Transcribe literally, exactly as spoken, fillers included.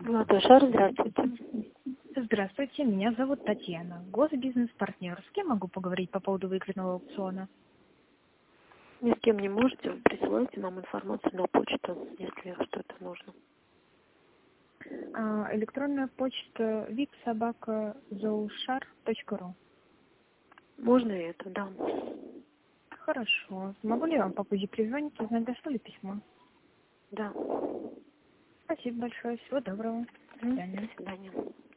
Золотой шар, здравствуйте. Здравствуйте, меня зовут Татьяна. Госбизнес-партнер. С кем могу поговорить по поводу выигранного аукциона? Ни с кем не можете, присылайте нам информацию на почту, если что-то нужно. А, электронная почта вик собака зоушар точка ру. Можно и это, да. Хорошо. Могу ли я вам попозже перезвонить, узнать, дошло ли письмо? Да. Спасибо большое. Всего доброго. До М, свидания. До свидания.